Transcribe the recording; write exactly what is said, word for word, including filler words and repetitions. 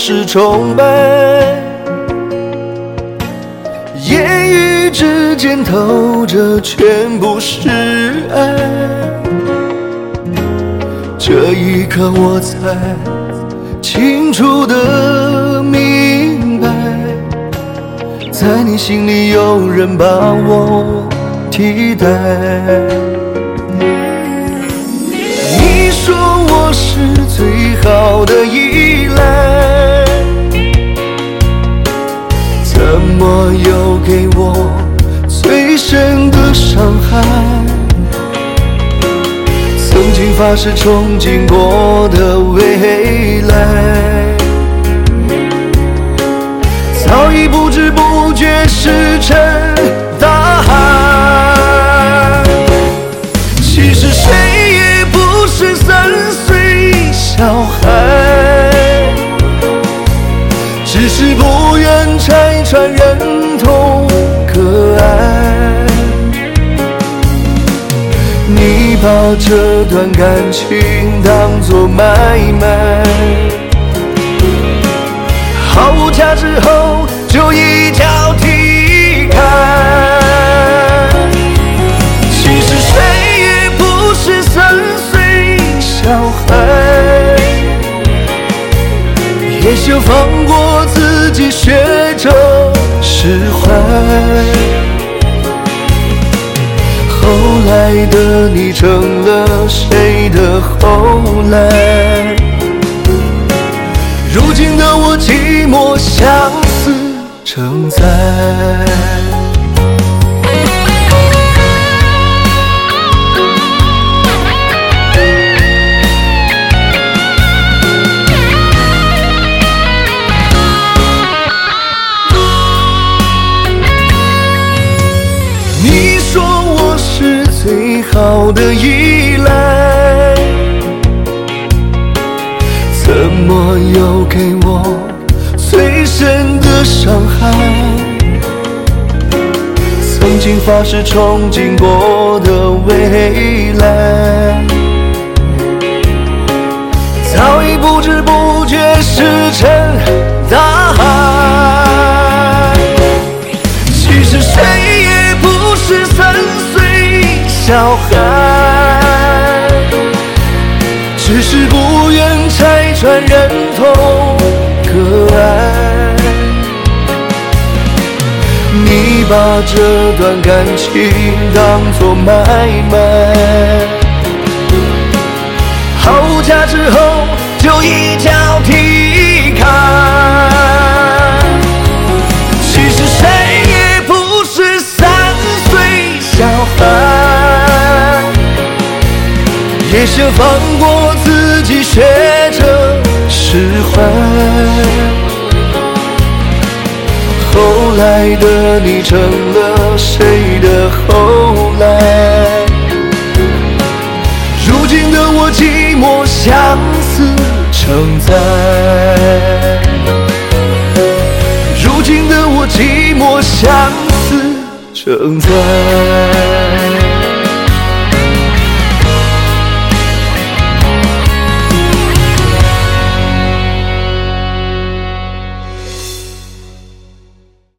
是崇拜，言语之间透着全部是爱。这一刻我才清楚地明白，在你心里有人把我替代。你说我是最好的依赖，怎么又给我最深的伤害？曾经发誓憧憬过的未来，早已不知不觉石沉大海。其实谁也不是三岁小孩，只是不愿拆穿认同可爱。你把这段感情当作买卖，毫无价值后就一脚踢开。其实谁也不是三岁小孩，也想放过自己，学着释怀。后来的你成了谁的后来？如今的我寂寞相思成灾。你说我是最好的依赖，怎么又给我最深的伤害？曾经发誓憧憬过的未来，早已不知不觉石沉大海。其实谁也不是三岁小孩，只是不愿拆穿认同可爱。你把这段感情当作买卖，毫无价值后就一脚踢开。其实谁也不是三岁小孩，也想放过自己，学着释怀。后来的你成了谁的后来？如今的我寂寞相思成灾。如今的我寂寞相思成灾。